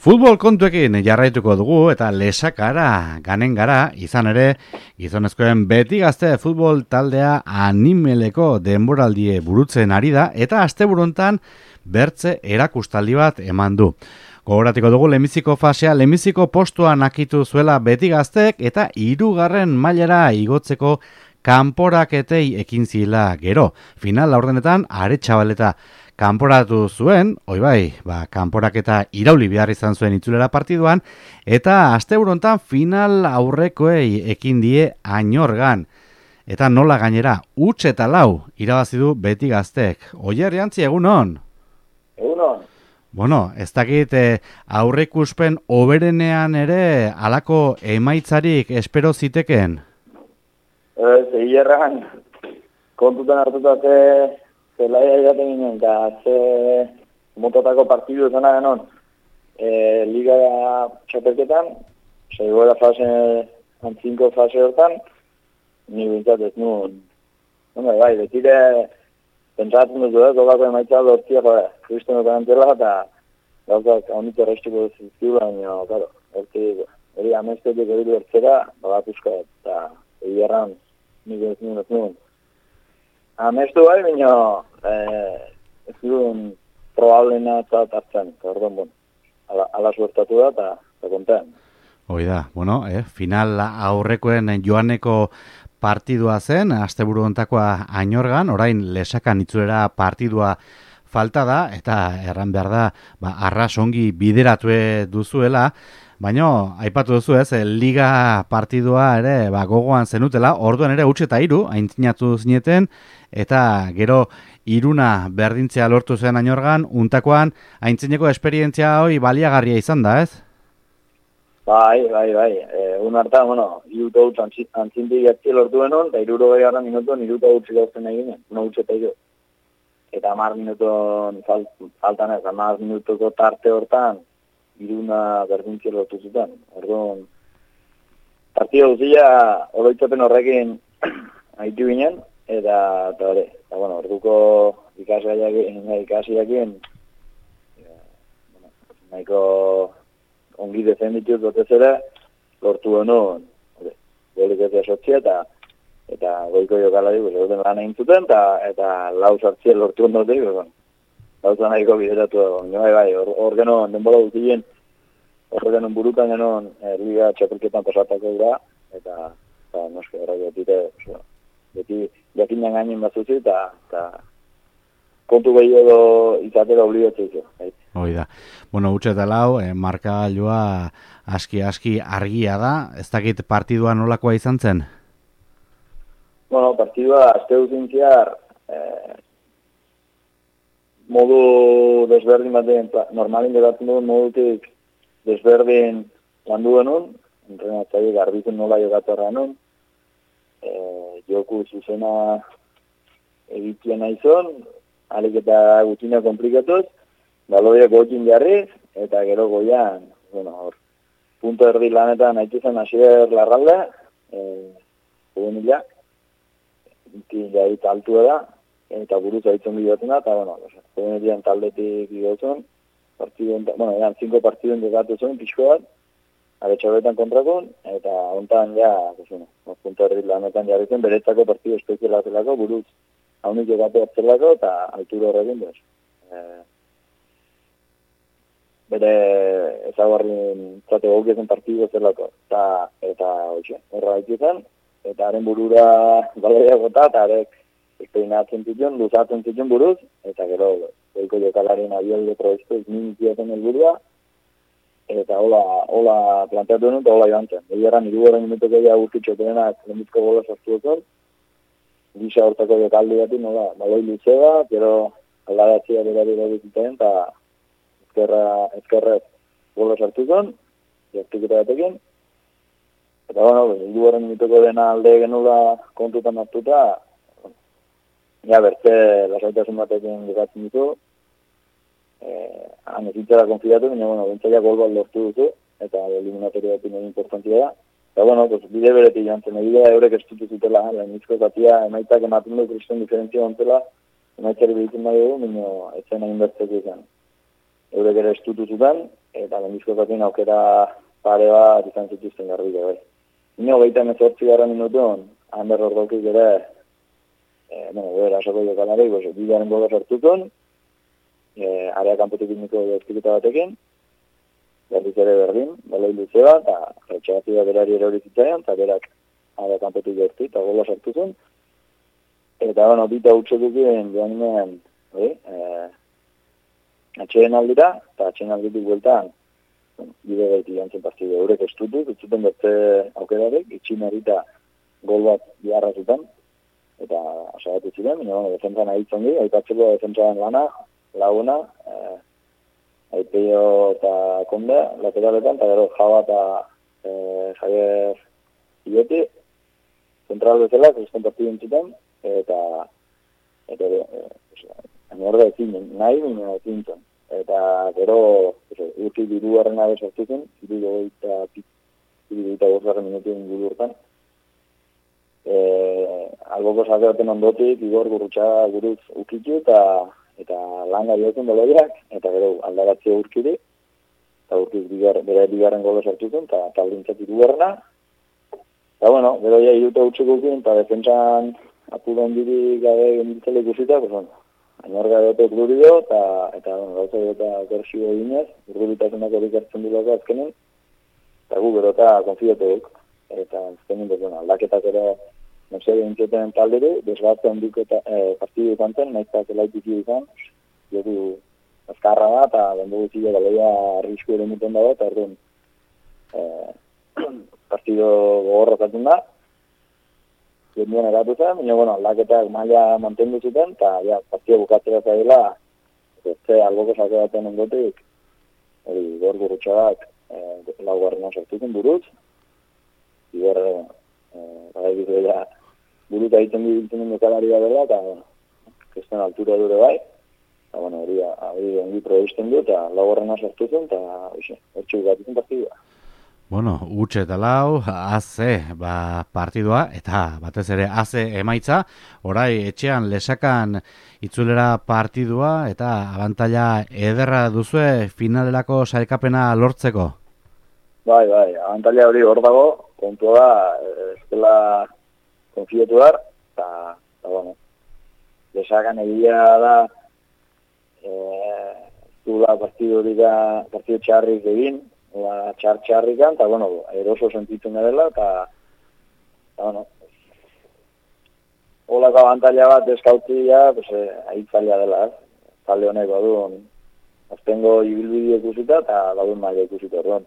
Futbol kontuekin jarraituko dugu eta lesakara ganen gara, izan ere, gizonezkoen beti gazte futbol taldea animeleko denboraldie burutzen ari da eta asteburuntan bertze erakustaldi bat eman du. Gogoratiko dugu lehenbiziko fasea, lehenbiziko postuan akitu zuela beti gaztek eta 3. mailara igotzeko kanporaketei ekin zila gero. Final laurdenetan Aretxabaleta kanporatu zuen, kanporaketa irauli behar izan zuen itzulera partiduan, eta asteburontan final aurrekoei ekin die Añorgan. Eta nola gainera, 4-4 irabazi du beti gaztek. Oier Jantzi, egunon? Egunon. Bueno, ez dakit aurreikuspen hoberenean ere halako emaitzarik espero ziteken? Hierran, kontutan hartuta zelaia jaten ginen, eta motatako partidu ezan denon, liga txapelketan, segoela fase, 5 fase hortan, ni bintzat ez nuen. Betire, pentsatzen dut zogako emaitza lortzia, justen dut antela, eta gauzak haunito errestuko zizkiu, baina, hori amestetik hori bertzera, bagatuzka, eta hierran, nik ez nuen. Amestu bai, baina ez duen probablena eta hartzen, orduan, ala suertatu da eta kontean. Hoida, final aurrekoen joaneko partidua zen, asteburu hontakoa Añorgan, orain lesakan itzulera partidua falta da, eta erran behar da, arras ongi bideratue duzuela, baina, aipatu duzu ez, liga partidua ere gogoan zenutela, orduan ere 3-3, aintzinatu zineten, eta gero 3 berdintzea lortu zen Añorgan, untakoan aintzineko esperientzia hori baliagarria izan da, ez? Bai. Un hartan, 3 hutz antzintik gertzi lortu benon, eta 60 minutuan 3 hutz gauzen eginen, 1-3. Eta 10 minutuan faltan ez, 10 minutuko tarte hortan, 3 berdintzea lortu zuten. Orduan, partida guztia oroitzapen horrekin haitu ginen, eta hori, orduko ikasiakien nahiko ongi defendituz dotez ere, lortu honon, golik ez esotzia, eta goiko jokalari, orduan lan egin zuten, eta 4 sartzia lortu hon dut, gauza nahiko bideratu, hor genon, denbola guztien, hor genon burutan genon, liga txapelketan pasatako dira, eta noske, beti jakinan gainin batzuzi, eta kontu gehiago izatera obligatzea izo. Hoida. 3-4, markagailua aski argia da, ez dakit partidua nolakoa izan zen? Partidua azte duzintziar, modu desberdin batean, normalin geratzen duen modutik desberdin landu genuen, entrenatzaile garbitzen nola jogatu arra joku zuzena egitea nahizon, alik eta gutina komplikatuz, baloiak gotin jarriz, eta gero goian, punto erdi lanetan haitu zen Asier Larralde, juvenila, jait altua da, eta buruz haitzen bideatzen da, eta juvenilean taldetik bideatzen, eran 5 partiduen jogatu zuen, pixko bat, Aretxabetan kontrakon, eta ontan punto erdi lanetan jarrizen, beretzako partidu espezialazelako, buruz haunik jogatu hartzelako, eta altura horrekin, bere ezaguarrin zate gaukezen partidu zelako, eta horra haituzan, eta haren burura baloia gota, eta harek espeinatzen zituen, luzatzen zituen buruz, eta gero, goiko jokalarien abialde proezko minitiaten helburua, eta hola planteatu denun, eta hola joan zen. Egeran, 3 minutuko ja urkitxotenak lehenbizko gola sortu dut, gisa hortako jokaldi bat, baloi luzea, gero aldaratzea berari zuten, eta ezkerrez gola sortu zen, jartuketa batekin, eta 3 minutuko dena alde genula kontutan hartuta, bertze lasaitasun batekin jokatzen ditu, anezitzera konfidatu, bentsaia gol bat lortu duzu, eta eliminatoria bat egin importantia da. Eta, bide beretik joan zen, egidea eurek estutu zutela, lehenizko zatia emaitzak ematen du kristen diferentzia ontzela, emaitzari behitzen nahi dugu, ez zen egin bertzeko izan. Eurek ere estutu zuten, eta mendizkotakin aukera pare bat izan zituzten garbi bai. Nio 28 minutun, Ander Ordokik ere, bera asoko jokalari, bidaren gola sartutun, area kanpotik iniko dozkiketa batekin, berriz ere berdin, baloi luzea, eta retxagatia berari erori zitzaian, eta berak area kanpotik gertu, eta gola sartutun. Eta, bita utxetukin, joan ginen, atxeen aldira, eta atxeen alditik bueltan, bide gaiti jantzen partide eurek estutu, utzuten bertze aukerarek, itximerita gol bat biharra zuten, eta asagatu ziren, defentsan ahitzen di, aipatzeko defentsan lana, laguna, Aipeio eta Konde, lateraletan, eta gero Jaba eta Javier Ioti, zentral bezala, kristen partidu entzuten, eta anorda ezin, nahi bine ezin zen. Eta gero, urki diruaren abe sortuzen, diruita gozaren minutuen inguru hortan. Alboko sakeaten ondotik, Igor Gurrutxaga guruz ukitu eta langa diotzen baloiak, eta gero aldaratzea urkiri, eta urkiz bere bigarren gola sortuzen, eta tablintzat irugarrena. Eta gero ja iruta utxukukin, eta defentsan apuren diri gabe genditzele ikusita, Ainorga egotek durido, eta gauza eta gorsio eginez, urbilitasunak hori hartzen dulako azkenen, eta gu gero eta konfiatu duk, eta azkenen aldaketak ere nozea gintzeten talderi, desgatzen duk eta partidu izan zen, naizta zelaitik izan, joku azkarra da, eta bendu guztia galeia arrisku ere muten dago, eta orduan partidu gogorra zaten da, Gendien eratu zen, aldaketak maila mantendu zuten, eta partida bukatzera zaila, alboko sake baten ondotik, hori Igor Gurrutxagak laugarrena sortuzen buruz, Igor buruz egiten dibiltzen jokalari dela, eta kesten altura dure bai, eta hori ongi probesten du, eta laugarrena sortuzen, eta hortxe bukatzen partidua. Utxe eta lau, AC partidua, eta batez ere AC emaitza, orai etxean lesakan itzulera partidua, eta abantaila ederra duzue finalerako sailkapena lortzeko? Bai, abantaila hori hor dago, kontua da, ez dela konfietu dar, eta lesakan egia da, zula partidu txarrik egin, txarrikan, eta, eroso sentitzen dela, eta, holako abantaila bat eskautzia, ahitzailea dela, talde honek badun, aztengo ibilbide ikusita, eta badun maila ikusita orduan.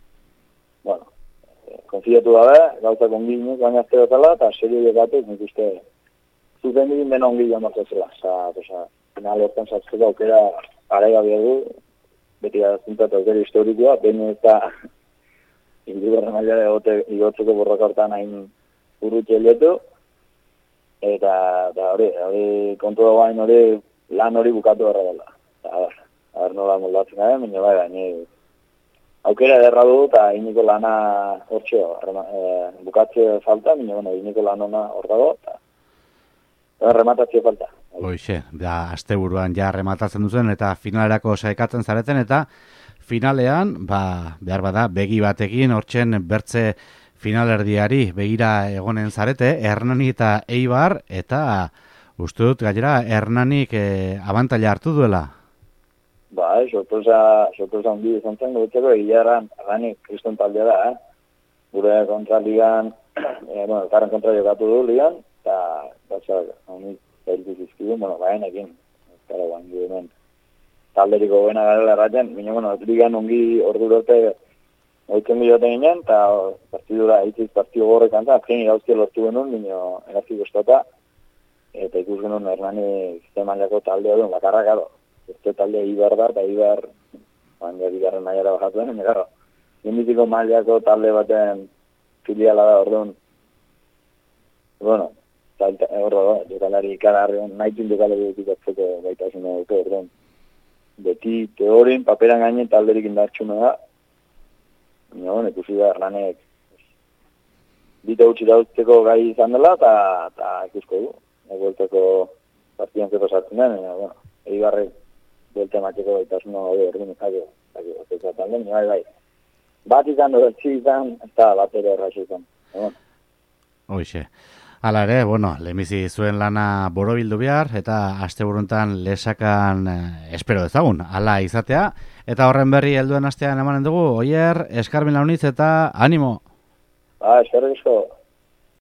Konfiatu dabe, gauzak ongi inoz, baina azte dutela, eta serio jokatu, nik uste, zuten egin dena ongi jamartzazela, final hortan satzeko aukera arega du, beti azuntzat aukera historikoa, baina eta indigarren mailare igotzeko borroka hortan hain urrutxe helietu, eta hori kontu dagoain hori lan hori bukatu horra dela. Eta nola moldatzen gara, baina aukera derra du, eta iniko lana hortxeo, bukatze falta, baina iniko lan hona hor dago, eta rematatzea falta. Hoixe, asteburuan ja rematatzen duzen eta finalerako saikatzen zareten eta finalean, behar bada, begi batekin hortzen bertze finalerdiari begira egonen zarete, Hernani eta Eibar, eta uste dut gainera Hernanik abantaila hartu duela. Sorpresa handi izan zen, gotzeko egiaran Hernanik kriston taldea da, gure kontra ligan, elkarren kontra jokatu du ligan, eta honik zailtu zizkidu, baenekin, ezkara guan hemen talderiko goena garela erraten, baina, ligan ongi ordurote oitzen biloten ginen, eta partidura aitziz partidu gorrek anza, azken irauzkia lortu genuen, baina erazki gostota, eta ikus genuen Hernani ziztemaliako taldea duen, bakarra gado. Este taldea Ibar da, eta Ibar, bigarren mailara bajatuen, baina garo. Ginditiko mailako talde baten filiala da, orduan, jokalari ikararrean, nahitin jokalari dutikatzeko gaitasuna dute, orduan. Beti teorin, paperan gainen talderik indartxuna da, baina, ikusi da Hernanek bite utzi dautzeko gai izan dela, eta ikusko du. Buelteko partidan zeko sartzen den, Eibarrek buelte emateko gaitasuna gaude, orduan izakeo. bai. Bat izan dutzi izan, eta bat ere erraxo izan. Hoxe. Hala ere, bueno, lehenbizi zuen lana borobildu behar, eta asteburuntan lesakan espero ezagun, hala izatea. Eta horren berri helduen astean emanen dugu, Oier, eskarmin launiz eta animo! Eskerrik asko.